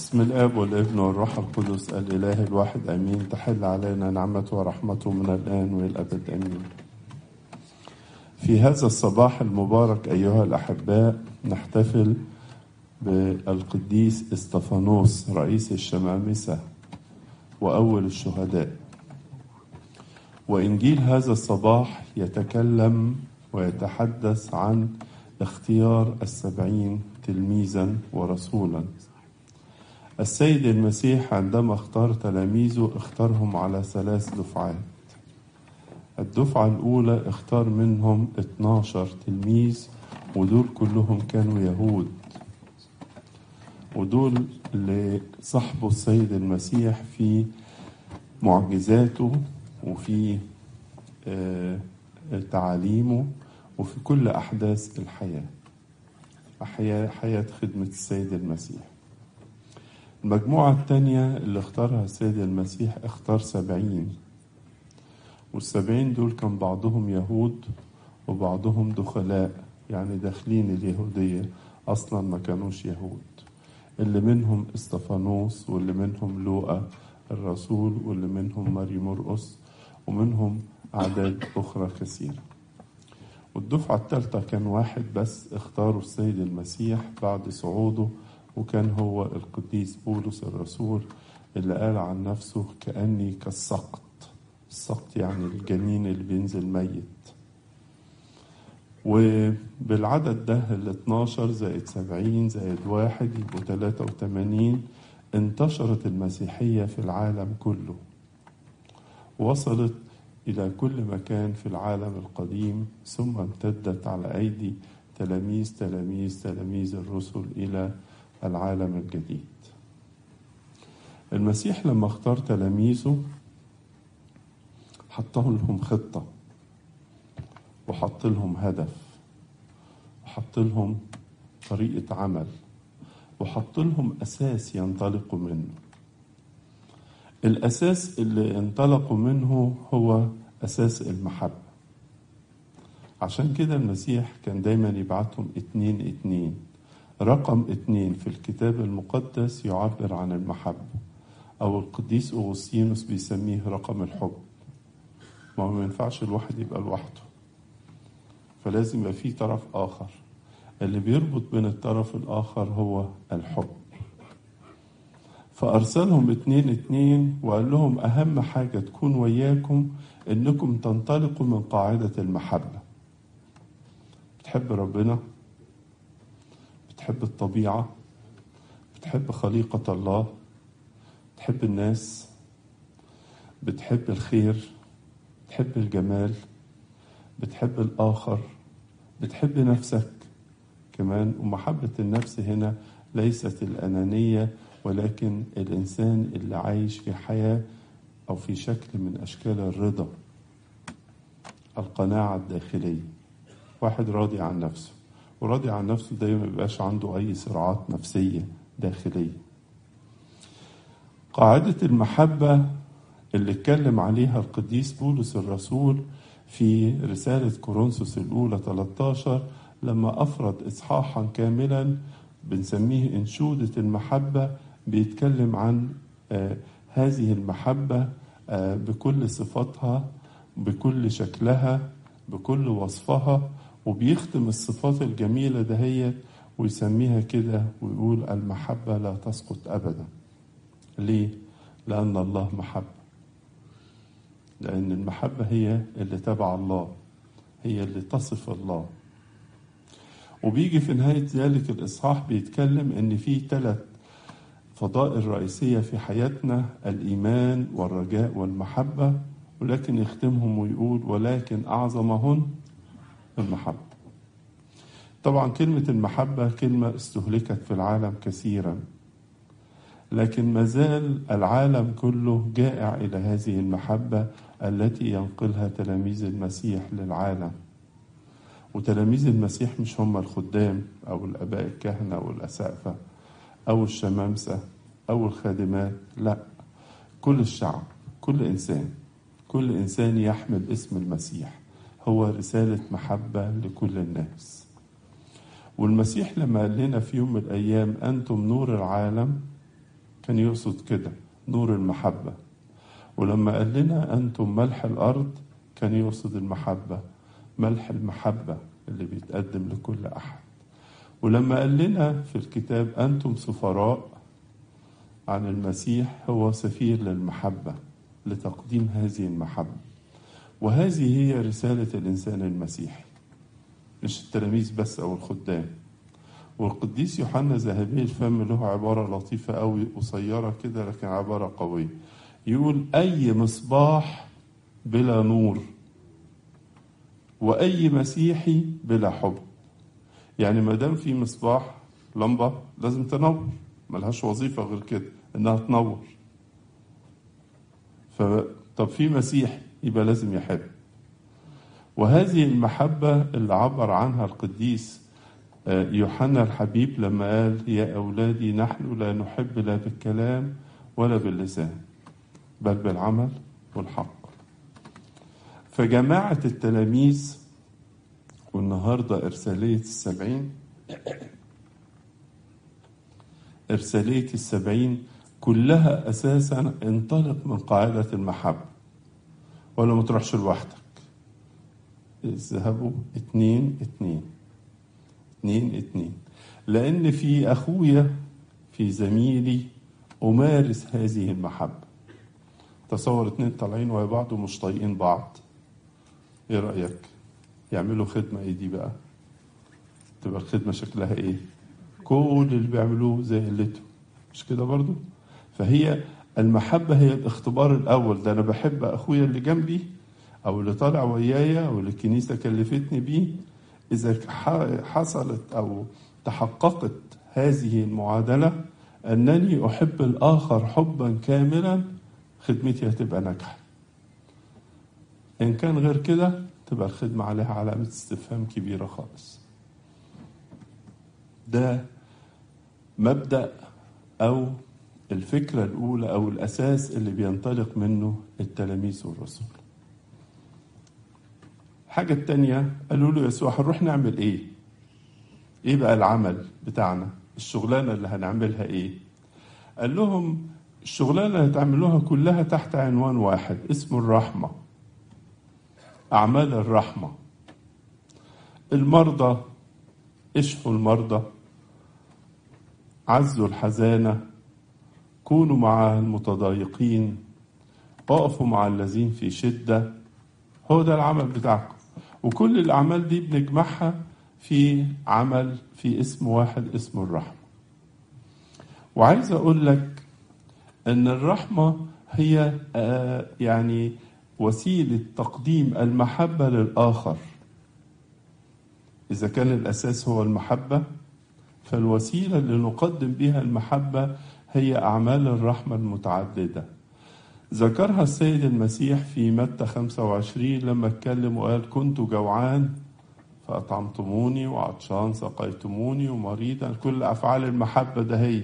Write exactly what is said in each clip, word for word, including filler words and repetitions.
بسم الآب والابن والروح القدس الإله الواحد آمين. تحل علينا نعمته ورحمته من الآن وإلى الأبد آمين. في هذا الصباح المبارك أيها الأحباء نحتفل بالقديس استفانوس رئيس الشمامسة وأول الشهداء. وإنجيل هذا الصباح يتكلم ويتحدث عن اختيار السبعين تلميذا ورسولا. السيد المسيح عندما اختار تلاميذه اختارهم على ثلاث دفعات. الدفعة الأولى اختار منهم اتناشر تلميذ، ودول كلهم كانوا يهود، ودول اللي صحبوا السيد المسيح في معجزاته وفي تعاليمه وفي كل أحداث الحياة، حياة خدمة السيد المسيح. المجموعة الثانية اللي اختارها السيد المسيح اختار سبعين، والسبعين دول كان بعضهم يهود وبعضهم دخلاء، يعني داخلين اليهودية أصلا ما كانوش يهود، اللي منهم استفانوس واللي منهم لوقا الرسول واللي منهم ماري مرقس ومنهم أعداد أخرى كثيرة. والدفعة الثالثة كان واحد بس اختاروا السيد المسيح بعد صعوده، وكان هو القديس بولس الرسول اللي قال عن نفسه كأني كالسقط. السقط يعني الجنين اللي بينزل ميت. وبالعدد ده ال اتناشر زائد سبعين زائد واحد يبقوا تلاتة وتمانين. انتشرت المسيحية في العالم كله، وصلت إلى كل مكان في العالم القديم، ثم امتدت على أيدي تلاميذ تلاميذ تلاميذ الرسل إلى العالم الجديد. المسيح لما اختار تلاميذه حط لهم خطة وحط لهم هدف وحط لهم طريقة عمل وحط لهم أساس ينطلقوا منه. الأساس اللي انطلقوا منه هو أساس المحبة. عشان كده المسيح كان دايما يبعتهم اتنين اتنين. رقم اتنين في الكتاب المقدس يعبر عن المحبة، أو القديس أغسطينوس بيسميه رقم الحب. ما هو ما ينفعش الواحد يبقى لوحده، فلازم يبقى فيه طرف آخر. اللي بيربط بين الطرف الآخر هو الحب. فأرسلهم اتنين اتنين وقال لهم أهم حاجة تكون وياكم إنكم تنطلقوا من قاعدة المحبة. بتحب ربنا، بتحب الطبيعة، بتحب خليقة الله، بتحب الناس، بتحب الخير، بتحب الجمال، بتحب الآخر، بتحب نفسك كمان. ومحبة النفس هنا ليست الأنانية، ولكن الإنسان اللي عايش في حياة أو في شكل من أشكال الرضا، القناعة الداخلية. واحد راضي عن نفسه، وراضي عن نفسه ده ما يبقاش عنده أي صراعات نفسية داخلية. قاعدة المحبة اللي اتكلم عليها القديس بولس الرسول في رسالة كورنثوس الأولى تلتاشر، لما أفرد إصحاحا كاملا بنسميه إنشودة المحبة، بيتكلم عن آه هذه المحبة آه بكل صفاتها، بكل شكلها، بكل وصفها، وبيختم الصفات الجميلة دهيت ويسميها كده ويقول المحبة لا تسقط أبدا. ليه؟ لأن الله محبة. لأن المحبة هي اللي تبع الله، هي اللي تصف الله. وبيجي في نهاية ذلك الإصحاح بيتكلم إن في ثلاث فضائل رئيسية في حياتنا: الإيمان والرجاء والمحبة، ولكن يختمهم ويقول ولكن أعظمهن المحبة. طبعا كلمة المحبة كلمة استهلكت في العالم كثيرا، لكن مازال العالم كله جائع إلى هذه المحبة التي ينقلها تلاميذ المسيح للعالم. وتلاميذ المسيح مش هم الخدام أو الآباء الكهنة أو الأسقفة أو الشمامسة أو الخادمات، لا، كل الشعب، كل إنسان، كل إنسان يحمل اسم المسيح هو رسالة محبة لكل الناس. والمسيح لما قال لنا في يوم من الأيام أنتم نور العالم، كان يقصد كده نور المحبة. ولما قال لنا أنتم ملح الأرض كان يقصد المحبة، ملح المحبة اللي بيتقدم لكل أحد. ولما قال لنا في الكتاب أنتم سفراء عن المسيح، هو سفير للمحبة لتقديم هذه المحبة. وهذه هي رسالة الإنسان المسيحي، مش التلاميذ بس أو الخدام. والقديس يوحنا ذهبي الفم له عبارة لطيفة أوي، قصيرة كده لكن عبارة قوية. يقول أي مصباح بلا نور وأي مسيحي بلا حب. يعني ما دام في مصباح لمبة لازم تنور، ملهاش وظيفة غير كده إنها تنور. فطب في مسيح يبقى لازم يحب. وهذه المحبة اللي عبر عنها القديس يوحنا الحبيب لما قال يا أولادي نحن لا نحب لا بالكلام ولا باللسان بل بالعمل والحق. فجماعة التلاميذ والنهاردة إرسالية السبعين، إرسالية السبعين كلها أساسا انطلق من قاعدة المحبة. ولا ما تروحش لوحدك، اذهبوا اتنين اتنين اتنين اتنين، لأن في أخويا في زميلي أمارس هذه المحبة. تصور اتنين طالعين ويا بعض ومش طايقين بعض، ايه رأيك؟ يعملوا خدمة ايه دي بقى؟ تبقى الخدمة شكلها ايه؟ كل اللي بيعملوه زي قلته، مش كده برضو؟ فهي المحبة هي الاختبار الأول. ده أنا بحب أخويا اللي جنبي أو اللي طالع ويايا أو اللي الكنيسة كلفتني بيه. إذا حصلت أو تحققت هذه المعادلة أنني أحب الآخر حبا كاملا، خدمتي هتبقى ناجحة. إن كان غير كده تبقى الخدمة عليها علامة استفهام كبيرة خالص. ده مبدأ أو الفكرة الأولى أو الأساس اللي بينطلق منه التلاميذ والرسل. الحاجة التانية قالوا له يسوع هنروح نعمل إيه؟ إيه بقى العمل بتاعنا؟ الشغلانة اللي هنعملها إيه؟ قال لهم الشغلانة اللي هتعملوها كلها تحت عنوان واحد اسمه الرحمة، أعمال الرحمة. المرضى اشفوا المرضى، عزوا الحزانة، كونوا مع المتضايقين، وقفوا مع الذين في شدة. هو ده العمل بتاعكم. وكل الأعمال دي بنجمعها في عمل في اسم واحد اسمه الرحمة. وعايز أقول لك أن الرحمة هي يعني وسيلة تقديم المحبة للآخر. إذا كان الأساس هو المحبة، فالوسيلة اللي نقدم بها المحبة هي أعمال الرحمة المتعددة. ذكرها السيد المسيح في متى خمسة وعشرين لما اتكلم وقال كنت جوعان فأطعمتموني، وعطشان سقيتموني، ومريضا. كل أفعال المحبة ده هي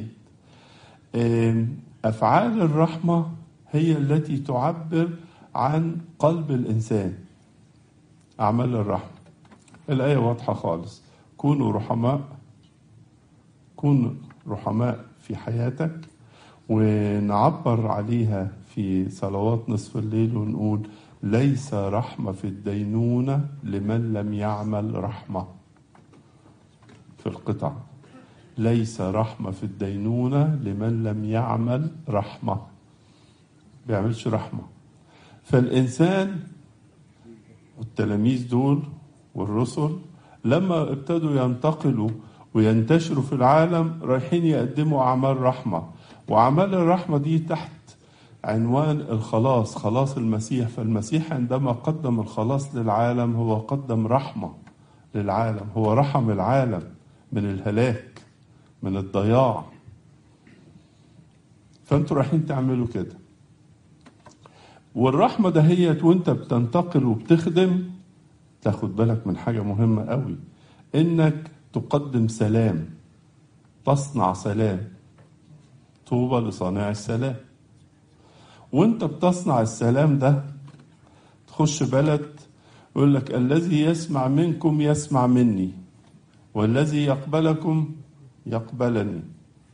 أفعال الرحمة هي التي تعبر عن قلب الإنسان. أعمال الرحمة الآية واضحة خالص، كونوا رحماء، كونوا رحماء في حياتك. ونعبر عليها في صلوات نصف الليل ونقول ليس رحمة في الدينونة لمن لم يعمل رحمة. في القطع ليس رحمة في الدينونة لمن لم يعمل رحمة، بيعملش رحمة. فالإنسان والتلاميذ دول والرسل لما ابتدوا ينتقلوا وينتشروا في العالم رايحين يقدموا أعمال رحمة. وأعمال الرحمة دي تحت عنوان الخلاص، خلاص المسيح. فالمسيح عندما قدم الخلاص للعالم هو قدم رحمة للعالم، هو رحم العالم من الهلاك، من الضياع. فانتوا رايحين تعملوا كده. والرحمة دهيت وانت بتنتقل وبتخدم تاخد بالك من حاجة مهمة قوي، انك تقدم سلام، تصنع سلام. طوبى لصانع السلام. وانت بتصنع السلام ده تخش بلد يقول لك الذي يسمع منكم يسمع مني، والذي يقبلكم يقبلني.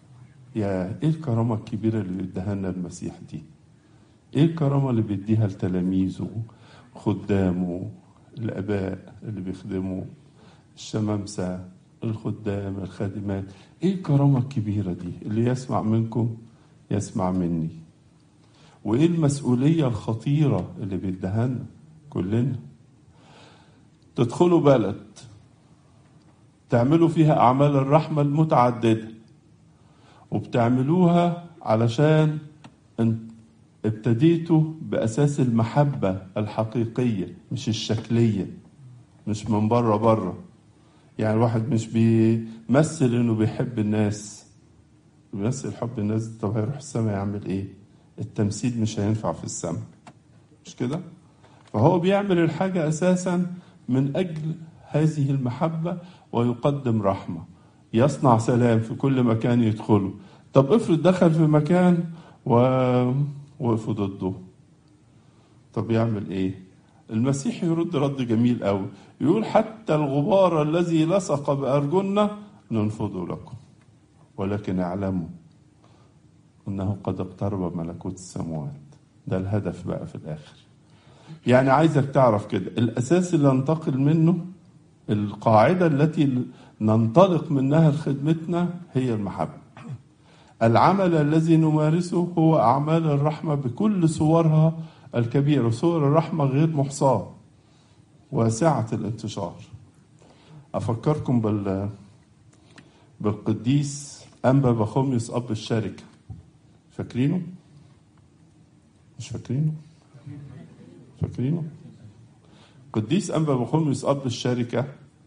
يا ايه الكرامة الكبيرة اللي بيديها لنا المسيح دي؟ ايه الكرامة اللي بيديها لتلاميذه، خدامه، الآباء اللي بيخدموا، الشمامسة، الخدام، الخادمات؟ ايه الكرامة الكبيرة دي؟ اللي يسمع منكم يسمع مني. وايه المسؤولية الخطيرة اللي بيديها لنا كلنا؟ تدخلوا بلد تعملوا فيها أعمال الرحمة المتعددة، وبتعملوها علشان ابتديتوا بأساس المحبة الحقيقية مش الشكلية، مش من بره بره. يعني الواحد مش بيمثل انه بيحب الناس، بيمثل حب الناس. طب هيروح السماء يعمل ايه؟ التمثيل مش هينفع في السماء، مش كده؟ فهو بيعمل الحاجة أساسا من أجل هذه المحبة، ويقدم رحمة، يصنع سلام في كل مكان يدخله. طب افرض دخل في مكان ووقفوا ضده، طب يعمل ايه؟ المسيح يرد رد جميل قوي، يقول حتى الغبار الذي لصق بأرجلنا ننفضه لكم، ولكن اعلموا انه قد اقترب ملكوت السماوات. ده الهدف بقى في الاخر. يعني عايزك تعرف كده الاساس اللي ننتقل منه، القاعدة التي ننطلق منها لخدمتنا هي المحبة. العمل الذي نمارسه هو أعمال الرحمة بكل صورها الكبيرة. صور الرحمة غير محصاة واسعة الانتشار. أفكركم بال بالقديس أنبا بخوميوس أب الشركة. فاكرينه؟ مش فاكرينه؟ فاكرينه؟ قديس أنبا بخوميوس أب الشركة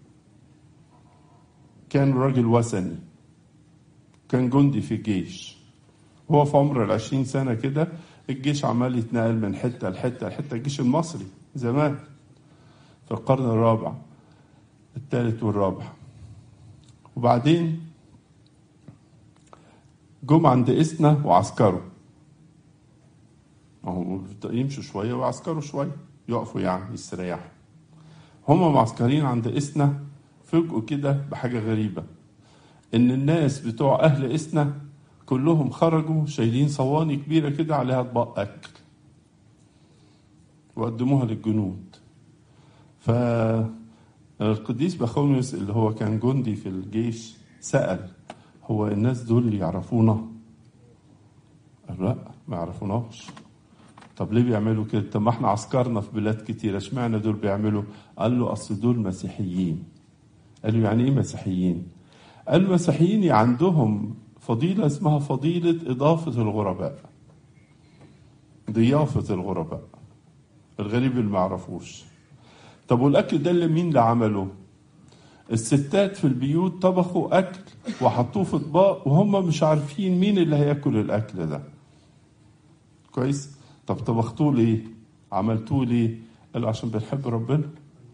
كان راجل وثني، كان جندي في الجيش. هو في عمر العشرين سنة كده الجيش عمال يتنقل من حتة لحتة لحتة، الجيش المصري زمان في القرن الرابع الثالث والرابع. وبعدين جم عند إسنا وعسكروا، اهو يمشوا شوية وعسكروا شوية، يقفوا يعني يستريحوا. هم معسكرين عند إسنا فوجئوا كده بحاجة غريبة، إن الناس بتوع أهل إسنا كلهم خرجوا شايلين صواني كبيرة كده عليها أطباق أكل وقدموها للجنود. فالقديس بخوميوس اللي هو كان جندي في الجيش سأل، هو الناس دول يعرفونا؟ قال لا، ما يعرفوناش. طب ليه بيعملوا كده؟ طب ما احنا عسكرنا في بلاد كتير، اشمعنى دول بيعملوا؟ قال له اصل دول مسيحيين. قال له يعني ايه مسيحيين؟ قال المسيحيين عندهم فضيلة اسمها فضيلة إضافة الغرباء، ضيافة الغرباء، الغريب اللي ما عرفوش. طب والأكل ده اللي مين اللي عمله؟ الستات في البيوت طبخوا أكل وحطوه في اطباق وهم مش عارفين مين اللي هياكل الأكل ده. كويس؟ طب طبختوه ليه؟ عملتوه ليه؟ قال عشان بنحب ربنا،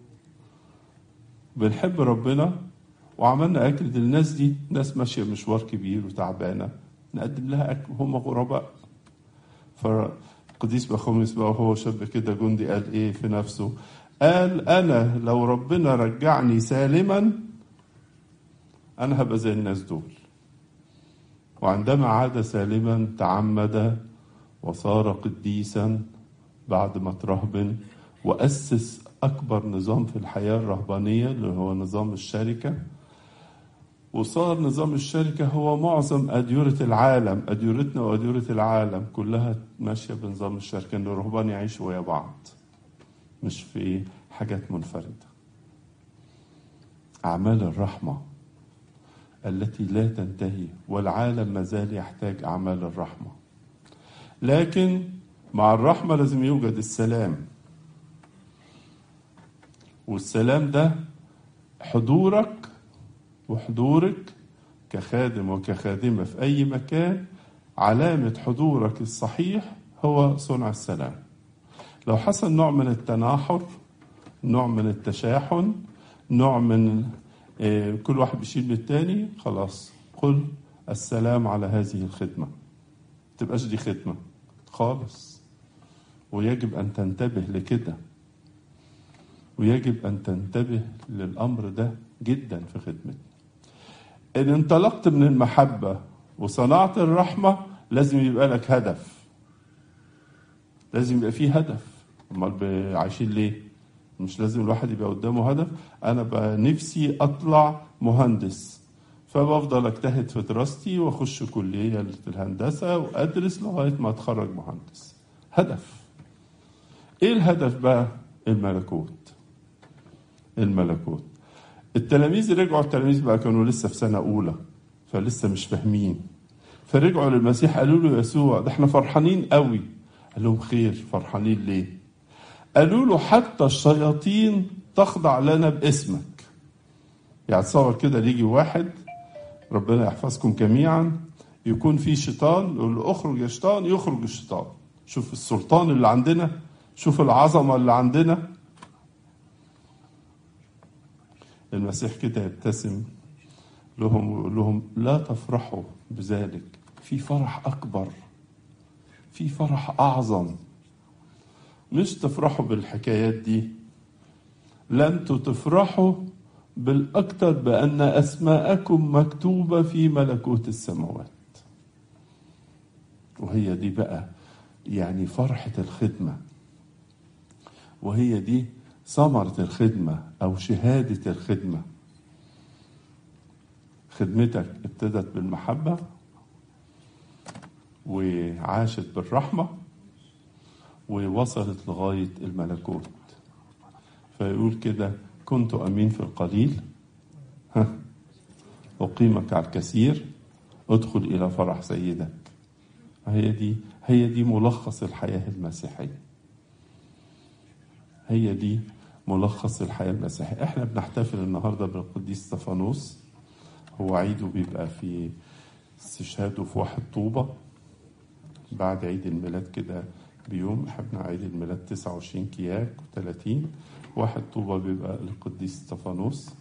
بنحب ربنا وعملنا أكل للناس دي. ناس ماشية مشوار كبير وتعبانة، نقدم لها أكل وهم غرباء. فالقديس بخوميوس بقى وهو شاب كده جندي قال إيه في نفسه؟ قال أنا لو ربنا رجعني سالما أنا هبقى زي الناس دول. وعندما عاد سالما تعمد وصار قديسا بعد ما ترهبن، وأسس أكبر نظام في الحياة الرهبانية اللي هو نظام الشركة. وصار نظام الشركة هو معظم أديرة العالم، أديرتنا وأديرة العالم كلها ماشية بنظام الشركة، إن الرهبان يعيشوا ويا بعض مش في حاجات منفردة. أعمال الرحمة التي لا تنتهي، والعالم ما زال يحتاج أعمال الرحمة. لكن مع الرحمة لازم يوجد السلام، والسلام ده حضورك وحضورك كخادم وكخادمة في أي مكان. علامة حضورك الصحيح هو صنع السلام. لو حصل نوع من التناحر، نوع من التشاحن، نوع من إيه كل واحد بيشيل من التاني، خلاص قل السلام على هذه الخدمة، تبقاش دي خدمة خالص. ويجب أن تنتبه لكده، ويجب أن تنتبه للأمر ده جدا في خدمتنا. إن انطلقت من المحبة وصنعت الرحمة لازم يبقى لك هدف، لازم يبقى فيه هدف. امال عايشين ليه؟ مش لازم الواحد يبقى قدامه هدف. انا بقى نفسي اطلع مهندس، فبفضل اجتهد في دراستي واخش كلية الهندسة وادرس لغاية ما اتخرج مهندس. هدف. ايه الهدف بقى؟ الملكوت. الملكوت. التلاميذ رجعوا، التلاميذ بقى كانوا لسه في سنة اولى، فلسه مش فاهمين، فرجعوا للمسيح قالوا له يسوع ده احنا فرحانين قوي. قال لهم خير، فرحانين ليه؟ قالوا له حتى الشياطين تخضع لنا باسمك. يعني تصور كده يجي واحد، ربنا يحفظكم جميعا، يكون في شيطان يقول له اخرج يا شيطان، يخرج الشيطان. شوف السلطان اللي عندنا، شوف العظمة اللي عندنا. المسيح كده يبتسم لهم ويقول لهم لا تفرحوا بذلك، في فرح أكبر، في فرح أعظم. مش تفرحوا بالحكايات دي، لن تفرحوا بالأكثر بأن أسماءكم مكتوبة في ملكوت السماوات. وهي دي بقى يعني فرحة الخدمة، وهي دي ثمرة الخدمة أو شهادة الخدمة. خدمتك ابتدت بالمحبة وعاشت بالرحمة ووصلت لغاية الملكوت. فيقول كده كنت أمين في القليل ها أقيمك على الكثير، ادخل إلى فرح سيدك. هي دي هي دي ملخص الحياة المسيحية. هي دي ملخص الحياة المسيحية. احنا بنحتفل النهاردة بالقديس استفانوس، هو عيده بيبقى في استشهاده في واحد طوبة بعد عيد الميلاد كده بيوم. احنا عيد الميلاد تسعة وعشرين كياك وثلاثين، واحد طوبة بيبقى القديس استفانوس،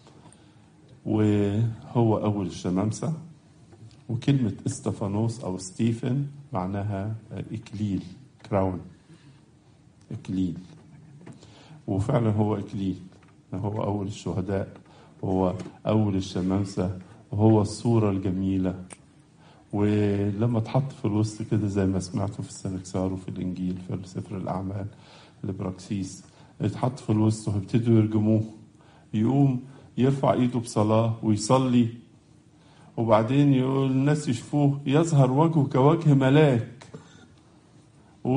وهو أول الشمامسة. وكلمة استفانوس أو ستيفن معناها إكليل، كراون، إكليل. وفعلا هو إكليل، هو أول الشهداء، هو أول الشمامسة، وهو الصورة الجميلة. ولما اتحط في الوسط كده زي ما سمعتوا في السنكسار وفي الإنجيل في سفر الأعمال لبراكسيس، اتحط في الوسط وابتدوا يرجموه، يقوم يرفع ايده بصلاة ويصلي، وبعدين يقول الناس يشوفوه يظهر وجهه كوجه ملاك، و...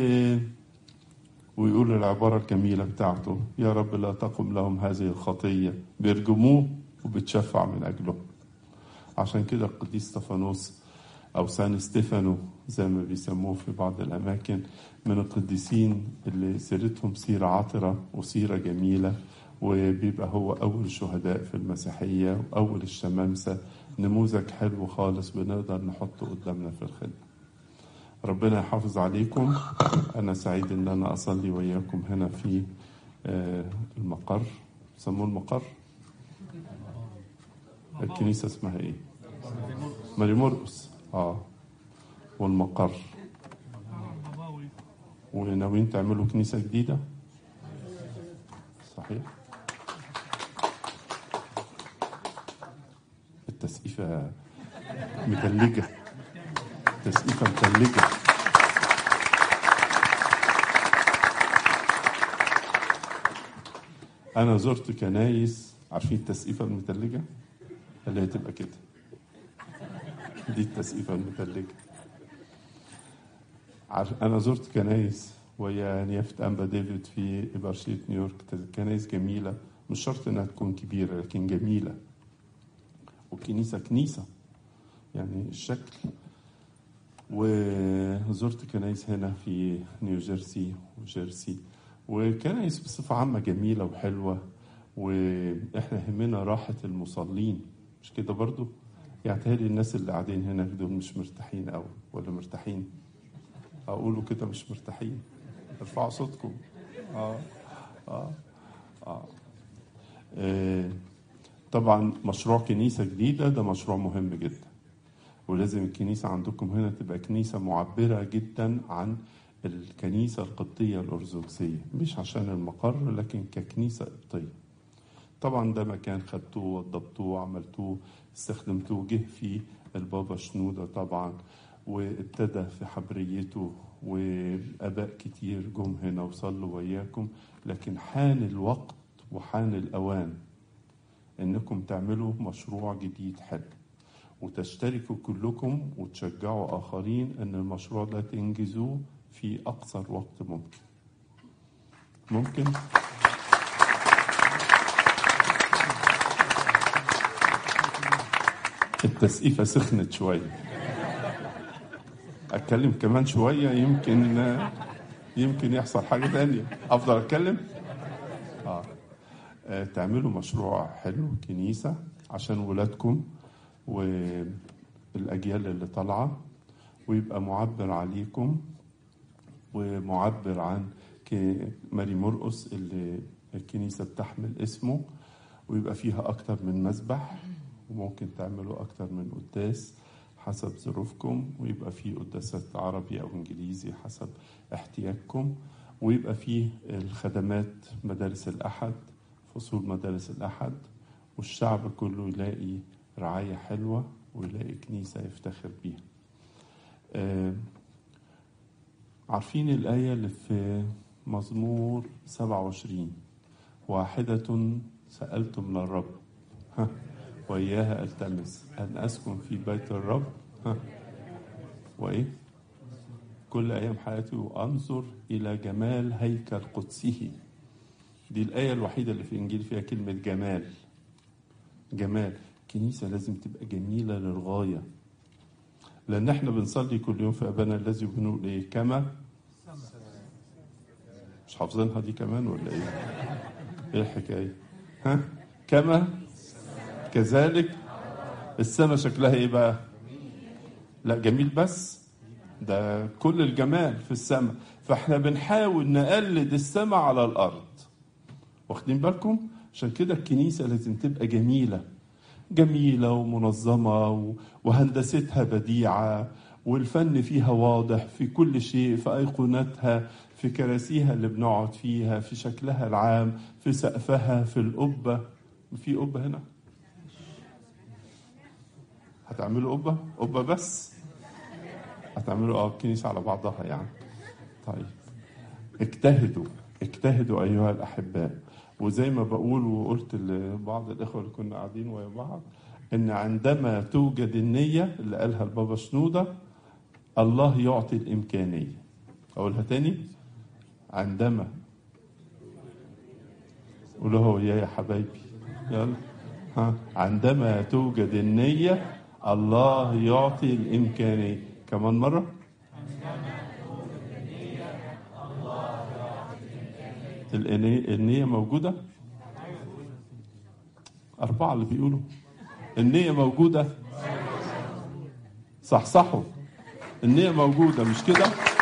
ويقول العبارة الجميلة بتاعته يا رب لا تقم لهم هذه الخطية. بيرجموه وبتشفع من أجله. عشان كده القديس استفانوس أو سان ستيفانو زي ما بيسموه في بعض الأماكن من القديسين اللي سيرتهم سيرة عطرة وسيرة جميلة، وبيبقى هو أول الشهداء في المسيحية وأول الشمامسة. نموذج حلو خالص بنقدر نحطه قدامنا في الخدمة. ربنا يحافظ عليكم. أنا سعيد أن أنا أصلي وياكم هنا في المقر، سموه المقر، الكنيسة اسمها إيه؟ ماري مرقس. آه والمقر. وناويين تعملوا كنيسة جديدة؟ صحيح. التسقيفة متلجة، التسقيفة متلجة. أنا زرت كنايس، عارفين التسقيفة المتلجة اللي هي تبقى كده، دي التسقيفة المتلجة. أنا زرت كنايس ويا نيافة أنبا ديفيد في إبرشية نيويورك، كنايس جميلة، مش شرط إنها تكون كبيرة لكن جميلة، وكنيسة كنيسة يعني الشكل. وزرت كنايس هنا في نيوجيرسي وجيرسي، وكنايس بصفة عامة جميلة وحلوة. وإحنا همنا راحة المصلين، مش كده برضو؟ يعني تهيألي الناس اللي قاعدين هنا دول مش مرتاحين أوي ولا مرتاحين؟ أقولوا كده مش مرتاحين، ارفعوا صوتكم. آه. آه. آه. آه. طبعا مشروع كنيسة جديدة ده مشروع مهم جدا، ولازم الكنيسة عندكم هنا تبقى كنيسة معبرة جدا عن الكنيسة القبطية الأرثوذكسية، مش عشان المقر لكن ككنيسة قبطية. طبعا ده مكان خدتوه وضبطوه وعملتوه استخدمتوه، جه فيه البابا شنودة طبعا، وابتدى في حبريته، وآباء كتير جم هنا وصلوا وياكم. لكن حان الوقت وحان الأوان إنكم تعملوا مشروع جديد حلو، وتشتركوا كلكم وتشجعوا آخرين إن المشروع ده تنجزوه في أقصر وقت ممكن. ممكن التسقيفة سخنت شوية، أتكلم كمان شوية يمكن يمكن يحصل حاجة تانية. أفضل أتكلم؟ آه. آه. تعملوا مشروع حلو كنيسة عشان ولادكم والأجيال اللي طالعة، ويبقى معبر عليكم ومعبر عن ماري مرقس اللي الكنيسة بتحمل اسمه، ويبقى فيها أكتر من مسبح، وممكن تعملوا أكتر من قداس حسب ظروفكم، ويبقى فيه قداسات عربي أو إنجليزي حسب احتياجكم، ويبقى فيه الخدمات مدارس الأحد، فصول مدارس الأحد، والشعب كله يلاقي رعاية حلوة ويلاقي كنيسة يفتخر بيها. آه عارفين الآية اللي في مزمور سبعة وعشرين، واحدة سألت من الرب ها وإياها ألتمس أن أسكن في بيت الرب ها وإيه كل أيام حياتي وأنظر إلى جمال هيكل قدسه. دي الآية الوحيدة اللي في الإنجيل فيها كلمة جمال. جمال كنيسة لازم تبقى جميلة للغاية، لأن احنا بنصلي كل يوم في أبانا الذي بنقول إيه؟ كما مش حافظينها دي كمان ولا إيه؟ إيه الحكاية؟ ها؟ كما كذلك السماء شكلها إيه بقى؟ لا جميل بس ده كل الجمال في السماء، فاحنا بنحاول نقلد السماء على الأرض. واخدين بالكم؟ عشان كده الكنيسة لازم تبقى جميلة جميلة ومنظمة وهندستها بديعة، والفن فيها واضح في كل شيء، في أيقونتها، في كراسيها اللي بنقعد فيها، في شكلها العام، في سقفها، في القبة. في قبة هنا؟ هتعملوا قبة؟ قبة بس؟ هتعملوا اه الكنيسة على بعضها يعني. طيب اجتهدوا اجتهدوا أيها الأحباء. وزي ما بقول وقلت لبعض الإخوة اللي كنا قاعدين ويا بعض، إن عندما توجد النية اللي قالها البابا شنودة الله يعطي الإمكانية. أقولها تاني، عندما قولوا هو يا يا حبايبي يلا ها عندما توجد النية الله يعطي الإمكانية. كمان مرة، النية موجودة. أربعة اللي بيقولوا النية موجودة، صح صحوا النية موجودة مش كده؟